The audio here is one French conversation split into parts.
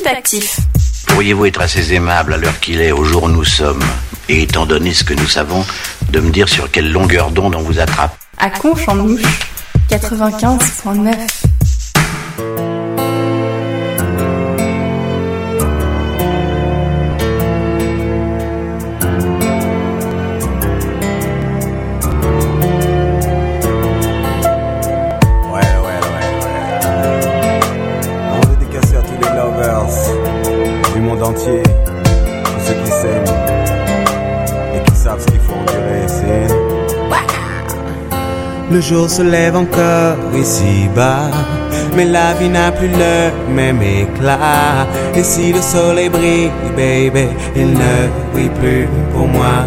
actif. Pourriez-vous être assez aimable à l'heure qu'il est, au jour où nous sommes, et étant donné ce que nous savons, de me dire sur quelle longueur d'onde on vous attrape? À Conche-en-Ouche, 95.9. Entier, tous ceux qui s'aiment et qui savent ce qu'il faut endurer, c'est... Le jour se lève encore ici-bas, mais la vie n'a plus le même éclat. Et si le soleil brille, baby, il ne brille plus pour moi.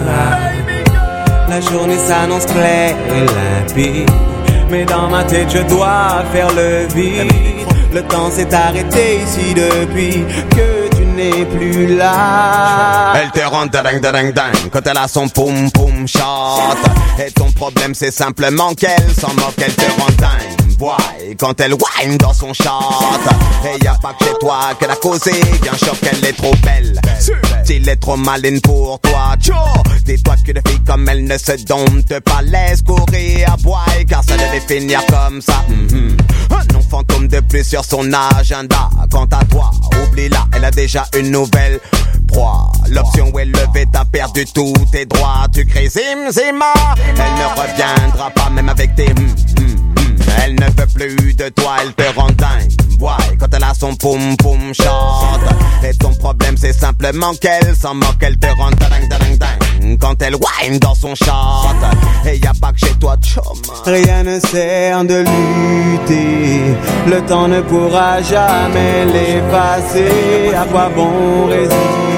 La journée s'annonce claire et limpide, mais dans ma tête je dois faire le vide. Le temps s'est arrêté ici depuis que tu n'es plus là. Elle te rend ding quand elle a son poum poum shot. Et ton problème c'est simplement qu'elle s'en moque, elle te rend dingue. Boy, quand elle whine dans son shot. Et y'a pas que chez toi qu'elle a causé un choc, elle est trop belle. S'il est trop maline pour toi, tcho. Dis-toi qu'une fille comme elle ne se dompte pas, laisse courir à boy, car ça devait finir comme ça. Un nom fantôme de plus sur son agenda. Quant à toi, oublie-la, elle a déjà une nouvelle proie. L'option est levée, t'as perdu tous tes droits. Tu crées Zima, elle ne reviendra pas même avec tes Elle ne veut plus de toi, elle te rend dingue. Ouais, quand elle a son poum poum shot. Et ton problème c'est simplement qu'elle s'en moque, elle te rend dingue. Quand elle whine dans son shot. Et y'a pas que chez toi, chum. Rien ne sert de lutter, le temps ne pourra jamais l'effacer. À quoi bon résister?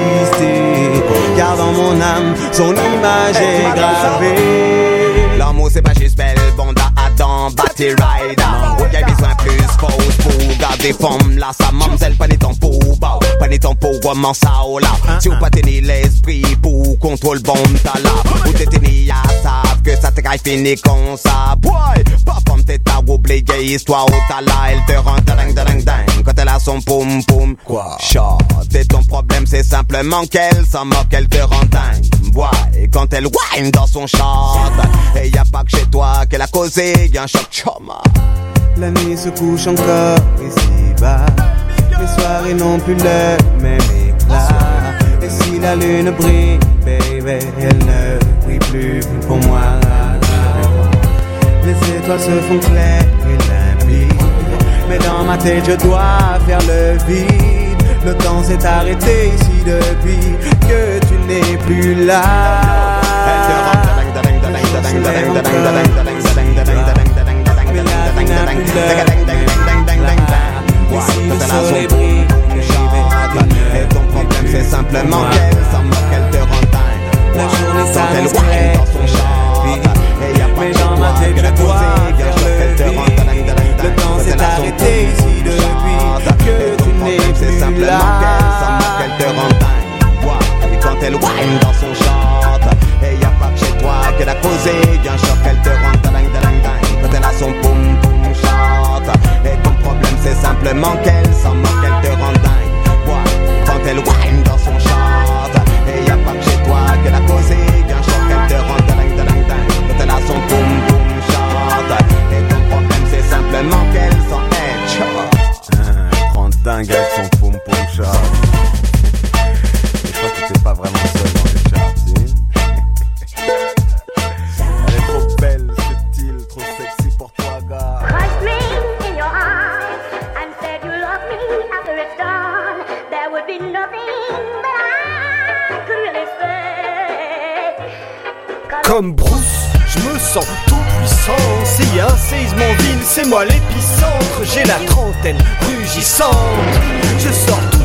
Car dans mon âme, son image est gravée. L'amour c'est pas juste belle, bonda Adam, Batty Rider. Où y'a besoin plus fausse pour garder forme là, sa mamzelle, pas ni ton pour bao, pas ni ton pour comment ça ou là. Si ou pas tenir l'esprit pour contrôle bon ta là. Ou t'es tenu à savent que ça te caille fini comme ça. Boy, pas comme t'es ta oublié histoire ou ta là, elle te rend dingue quand elle a son poum poum. Quoi? Shot, et ton problème c'est simplement qu'elle s'en moque, elle te rend dingue. Boy, et quand elle whine dans son shot. Et y'a pas que chez toi qu'elle a causé, y'a un choc choma. La nuit se couche encore ici-bas, les soirées n'ont plus le même éclat. Et si la lune brille, baby, elle ne brille plus pour moi. Les étoiles se font claires et limpides, mais dans ma tête je dois faire le vide. Le temps s'est arrêté ici depuis que tu n'es plus là. Elle te rend ici le soleil brille, et ton problème c'est simplement qu'elle s'en moque, elle te rend dingue. La journée s'annonce claire dans son shot, mais dans ma tête je dois faire le vide. Le temps s'est arrêté ici depuis que tu n'es plus là. Elle s'en moque, elle te rend dingue. Et quand elle whine dans son shot, et y'a pas que chez toi qu'elle a causé un choc, elle te rend dingue. Quand elle a son poum poum shot, et ton problème c'est simplement qu'elle s'en moque, elle te rend dingue. Quand elle whine dans son shot, et y'a pas que chez toi qu'elle a causé un choc, elle te rend dingue. Quand elle a son poum poum shot, et ton problème c'est simplement qu'elle s'en est. Rend dingue avec son poum poum shot. Je crois que t'es pas vraiment seul dans les charts, elle est trop belle, subtile, trop sexy pour toi, gars. Crushed me in your arms and said you love me after it's done. There would be nothing that I could really say. Comme Bruce, je me sens tout puissant. S'il y a un séisme en ville, c'est moi l'épicentre. J'ai la trentaine rugissante. Je sors tout droit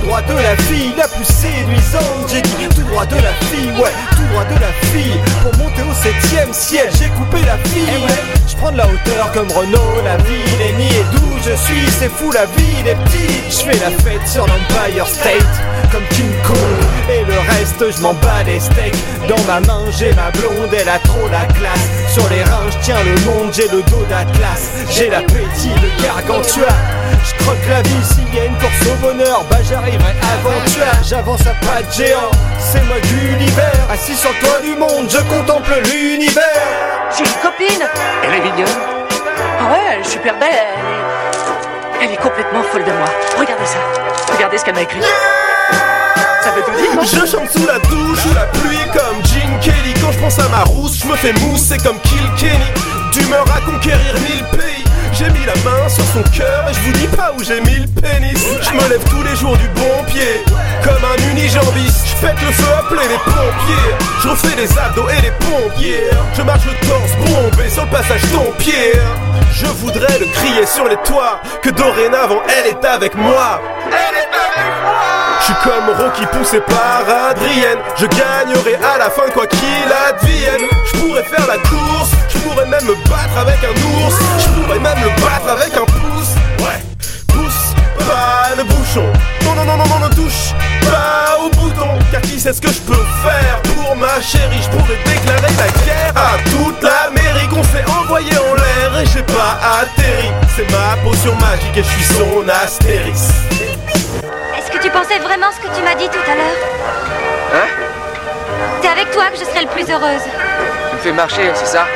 droit de la fille la plus séduisante. J'ai dit tout droit de la fille, ouais, tout droit de la fille. Pour monter au 7e ciel, j'ai coupé la fille. Je prends de la hauteur comme Renault, la ville est née. Et d'où je suis, c'est fou, la ville est petite. Je fais la fête sur l'Empire State comme King Kong. Et le reste, je m'en bats les steaks. Dans ma main, j'ai ma blonde, elle a trop la classe. Sur les reins, je tiens le monde, j'ai le dos d'Atlas. J'ai l'appétit de Gargantua. Je croque la vie, s'il y a une course au bonheur, bah j'arriverai avant toi. J'avance à pas de géant, c'est moi Gulliver. Assis sur le toit du monde, je contemple l'univers. J'ai une copine. Elle est mignonne. Ah ouais, elle est super belle. Elle est complètement folle de moi. Regardez ça. Regardez ce qu'elle m'a écrit. Ça veut tout dire, non? Je chante sous la douche, sous la pluie comme Gene Kelly. Quand je pense à ma rousse, je me fais mousser comme Kilkenny. D'humeur à conquérir 1000 pays. J'ai mis la main sur son cœur et je vous dis pas où j'ai mis le pénis. Je me lève tous les jours du bon pied, comme un unijambiste. Je pète le feu, appeler les pompiers. Je refais les abdos et les pompiers. Je marche le torse bombé sur le passage Dompierre. Je voudrais le crier sur les toits, que dorénavant elle est avec moi. Elle est avec moi. Je suis comme Rocky poussé par Adrienne. Je gagnerai à la fin quoi qu'il advienne. Je pourrais faire la course, je pourrais même me battre avec un ours. Je pourrais même le battre avec un pouce. Ouais, pousse pas le bouchon. Non, non, non, non, non, ne touche pas au bouton. Car qui sait ce que je peux faire pour ma chérie? Je pourrais déclarer la guerre à toute l'Amérique. On s'est envoyé en l'air et j'ai pas atterri. C'est ma potion magique et je suis son Astérix. Est-ce que tu pensais vraiment ce que tu m'as dit tout à l'heure? Hein? C'est avec toi que je serai le plus heureuse. Tu me fais marcher, c'est ça?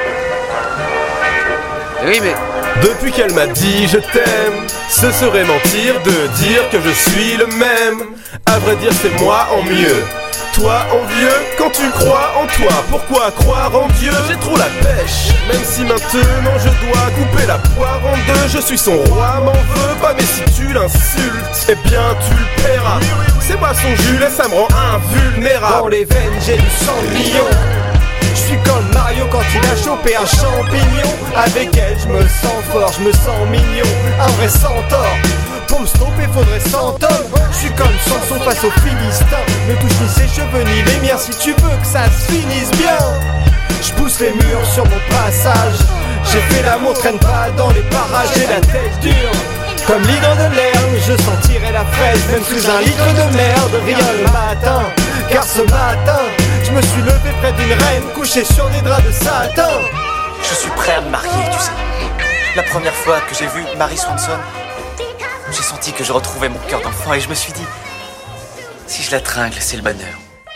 Oui, mais... Depuis qu'elle m'a dit je t'aime, ce serait mentir de dire que je suis le même. À vrai dire c'est moi en mieux. Toi envieux, quand tu crois en toi, pourquoi croire en Dieu? J'ai trop la pêche, même si maintenant je dois couper la poire en deux. Je suis son roi, m'en veux pas, mais si tu l'insultes, eh bien tu le paieras. C'est moi son Jules et ça me rend invulnérable. Dans les veines j'ai du sang de lion. Je suis comme Mario quand il a chopé un champignon. Avec elle je me sens fort, je me sens mignon. Un vrai centaure. Pour me stopper faudrait 100 hommes. Je suis comme Samson face aux Philistins. Ne touche ni ses cheveux ni les miens si tu veux que ça se finisse bien. Je pousse les murs sur mon passage. J'ai fait l'amour, traîne pas dans les parages. J'ai la tête dure comme l'hydre de l'herbe. Je sentirai la fraise même sous un litre de merde. Rien le matin, car ce matin je me suis levé près d'une reine couchée sur des draps de satin. Je suis prêt à me marier, tu sais. La première fois que j'ai vu Mary Swanson, j'ai senti que je retrouvais mon cœur d'enfant et je me suis dit, si je la tringle, c'est le bonheur.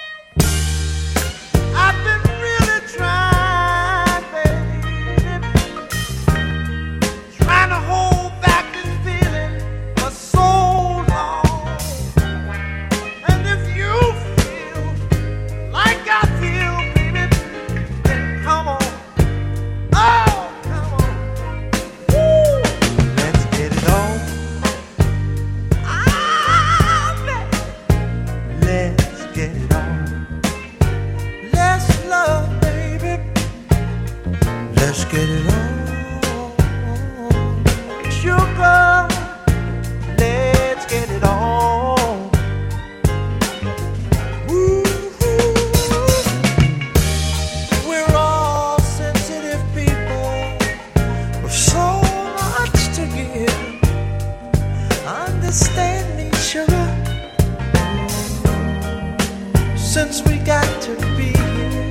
Since we got to be here,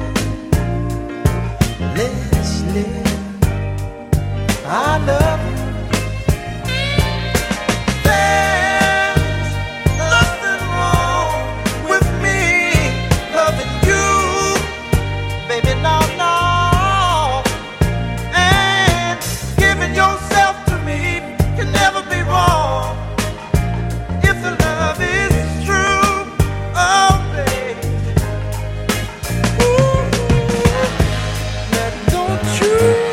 let's live. I love you. There's nothing wrong with me loving you, baby, no, no. And giving yourself to me can never be wrong if the love is true. Oh, baby. Ooh, now don't you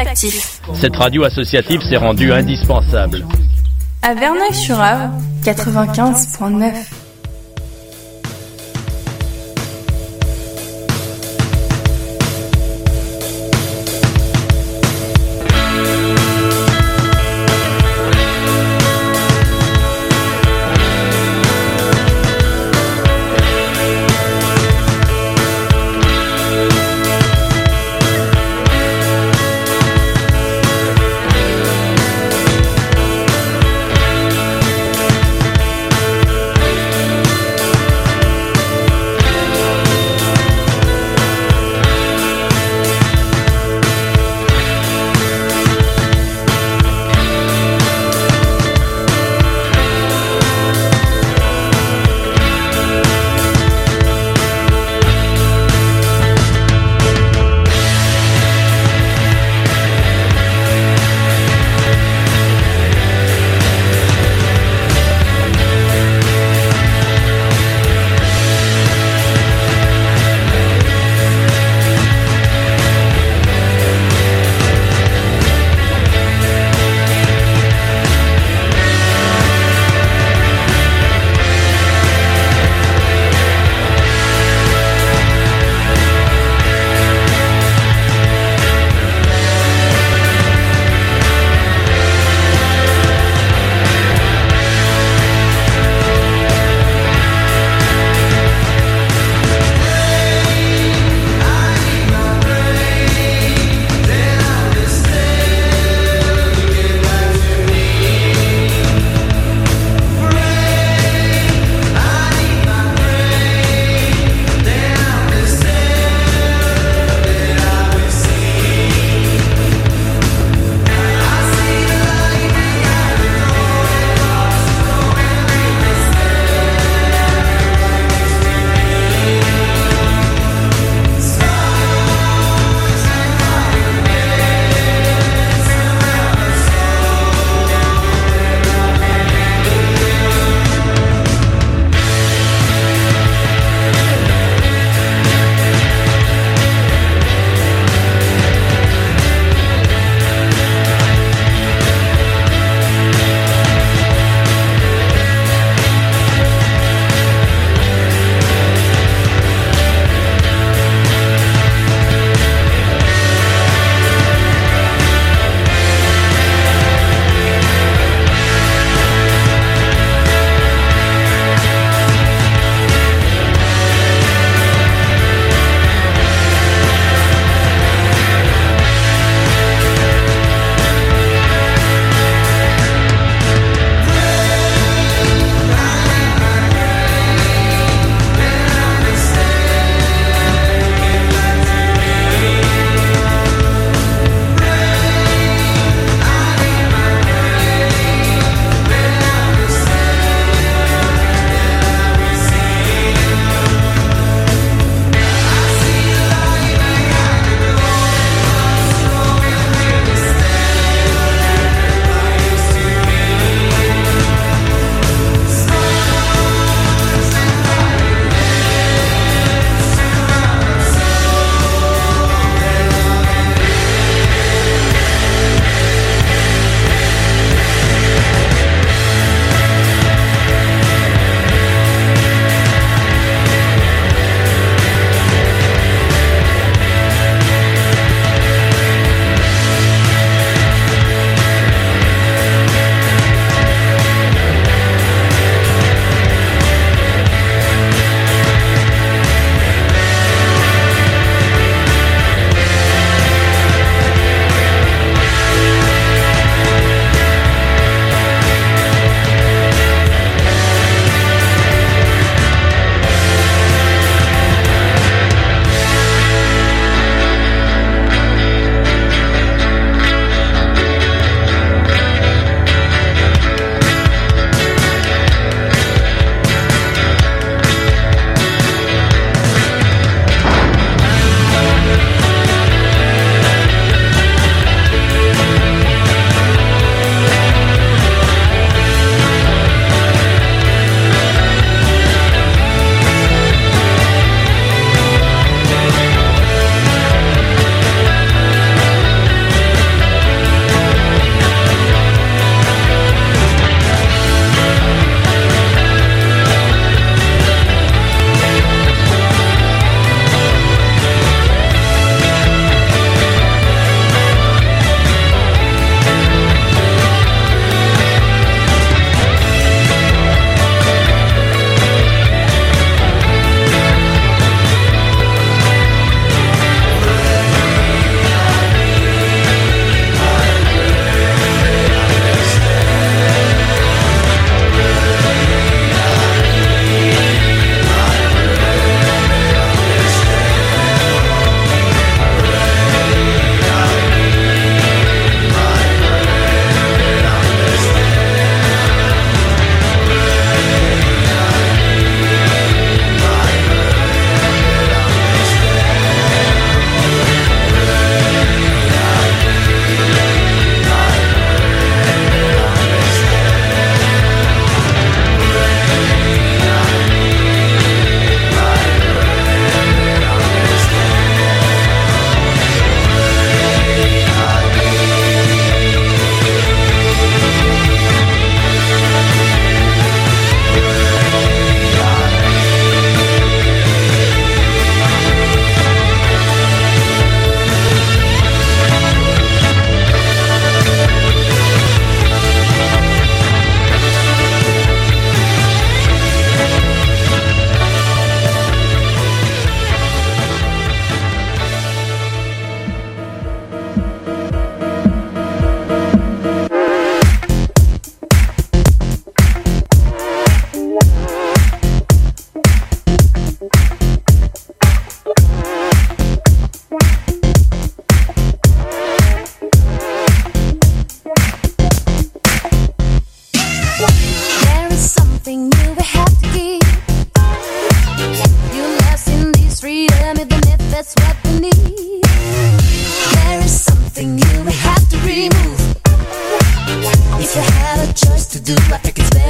actif. Cette radio associative s'est rendue indispensable. À Verneuil-sur-Avre, 95.9.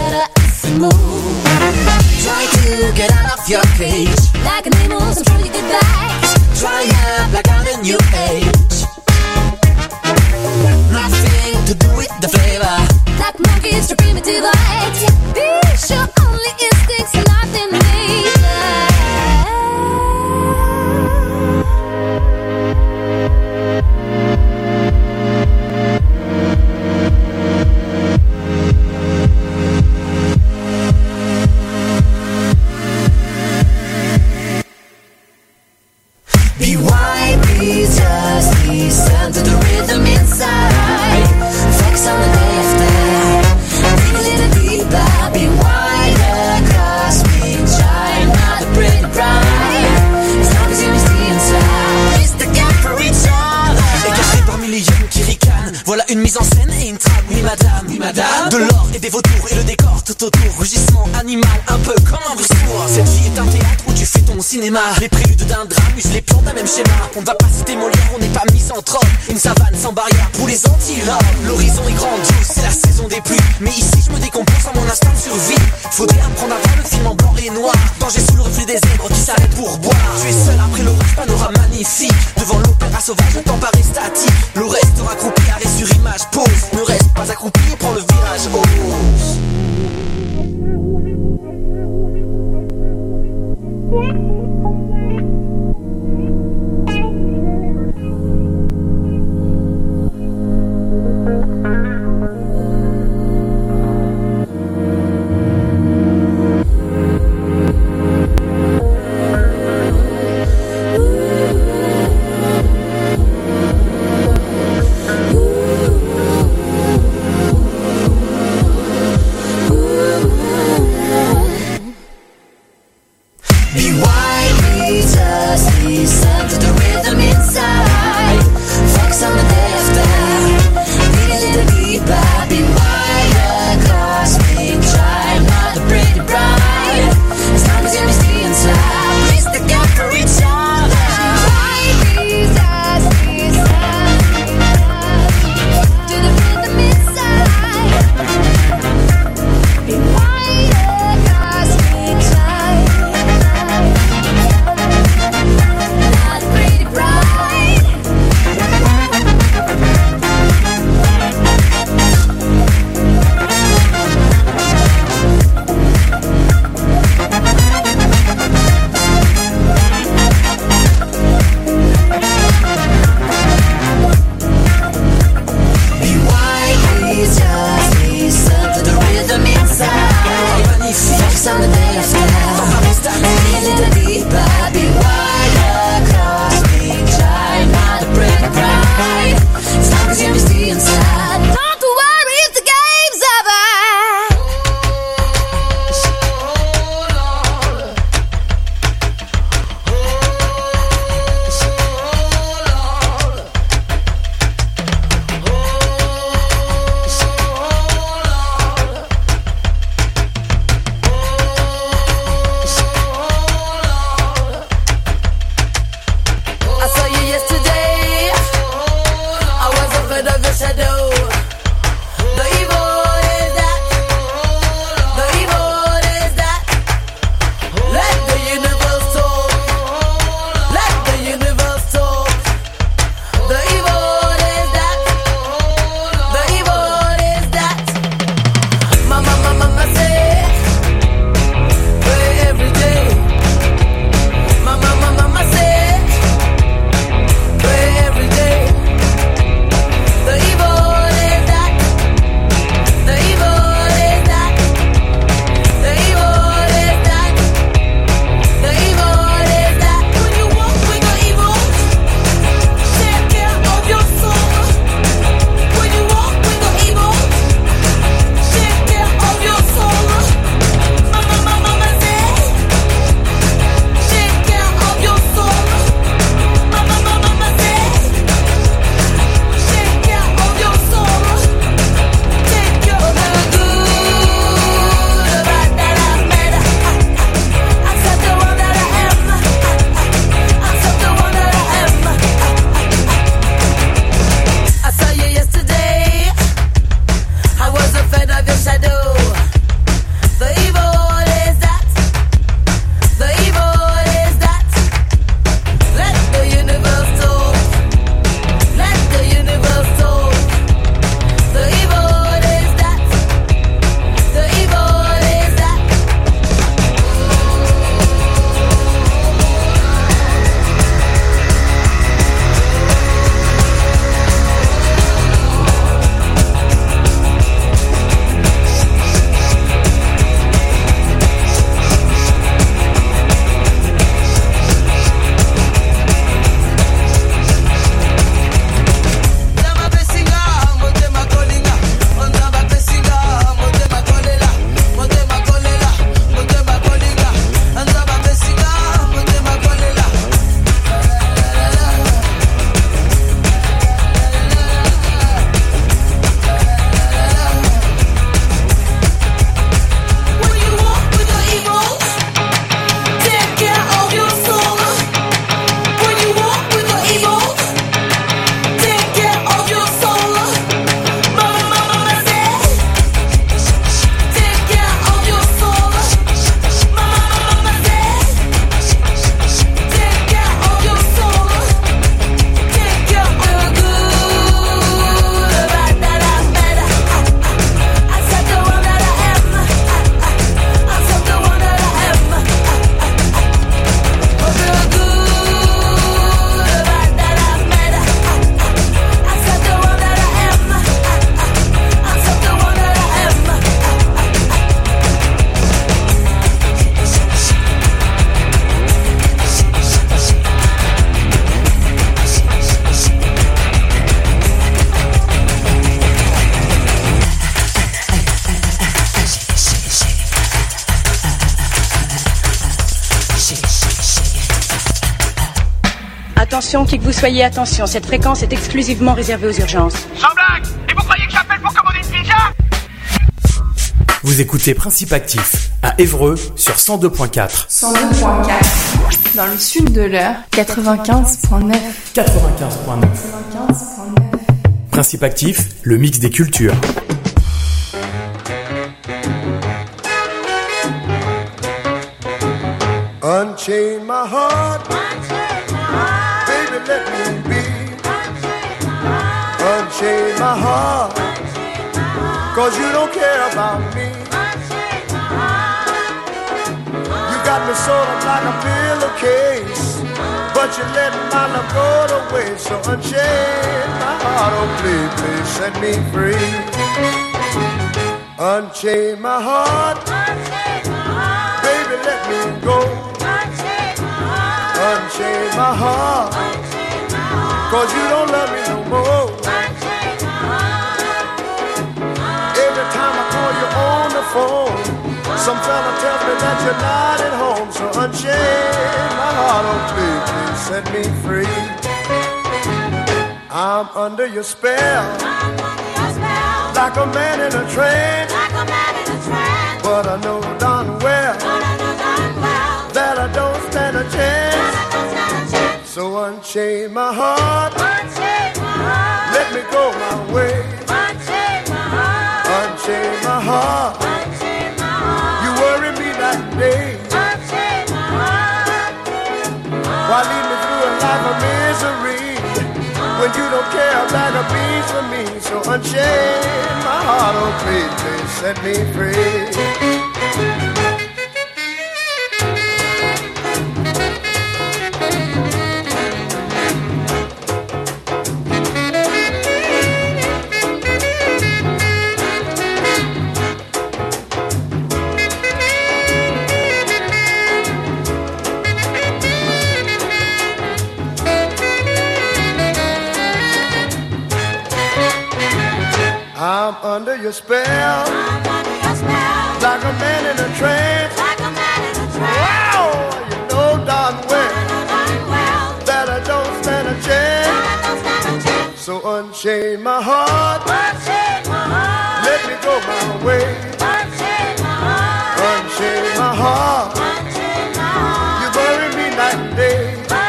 better if you move. Try to get out of your cage. Like an animal, I'm sure you get back. Try out like on a new age. Nothing to do with the flavor. Like monkeys to primitive light. Be sure only instincts and nothing major. Be wide, be just listen to the rhythm inside. Flex on the left hand, dig a little deeper. Be wider, cosmic shine, not a pretty bride. As long as you miss the inside, it's the gap for each other. Et caché parmi les yeux qui ricanent, voilà une mise en scène et une trame. Oui madame, oui madame. De l'or et des vautours et le décor tout autour. Rugissement animal, un peu comme un bruit. Cette vie est un théâtre où tu fais ton cinéma. Les préludes d'un drame, use les plans d'un même schéma. On ne va pas citer Molière, on n'est pas misanthrope. Une savane sans barrière pour les antilopes. L'horizon est grandiose, c'est la saison des pluies. Mais ici je me décompose en mon instinct de survie. Faudrait apprendre à voir le film en blanc et noir. Danger sous le reflet des zèbres qui s'arrêtent pour boire. Tu es seul après l'orage, panorama magnifique. Devant l'opéra sauvage, le temps paraît statique. Le reste accroupi, arrêt sur image, pause. Ne reste pas accroupi, prends le virage, ose. Attention, qui que vous soyez, attention, cette fréquence est exclusivement réservée aux urgences. Sans blague! Et vous croyez que j'appelle pour commander une pizza? Vous écoutez Principe Actif à Évreux sur 102.4. 102.4. Dans le sud de l'heure, 95.9. 95.9. Principe Actif, le mix des cultures. Unchain my heart, baby, let me be. Unchain my heart, 'cause you don't care about me. You got me sort of like a pillowcase, but you let my love go to waste. So unchain my heart, oh please, please set me free. Unchain my heart, baby, let me go. Unchain my heart, 'cause you don't love me no more. Every time I call you on the phone, some fella tells me that you're not at home. So unchain my heart, oh please, please set me free. I'm under your spell, like a man in a trance. But I know darn well that I don't stand a chance. So unchain my heart, let me go my way. Unchain my heart, you worry me that day. Why lead me through a life of misery when you don't care a bag of beans for me? So unchain my heart, oh please, please set me free. I'm under your spell, like a man in a trance. Wow, you know darn well that I don't stand a chance. So unchain my heart, let me go my way. Unchain my heart, you bury me night and day.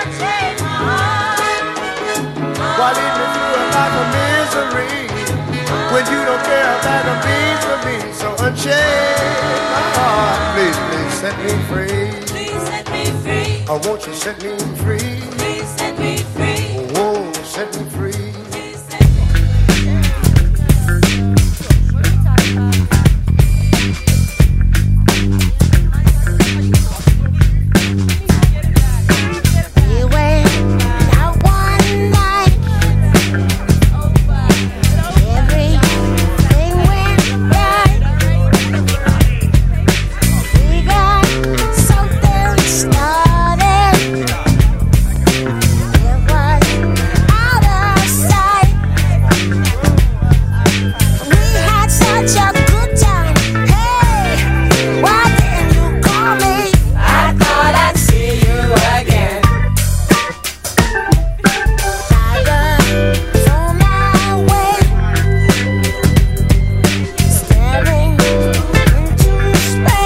Why lead me through a life of misery when you don't care about a beans for me? So unchain my heart, please, please set me free. Please set me free. Oh, won't you set me free?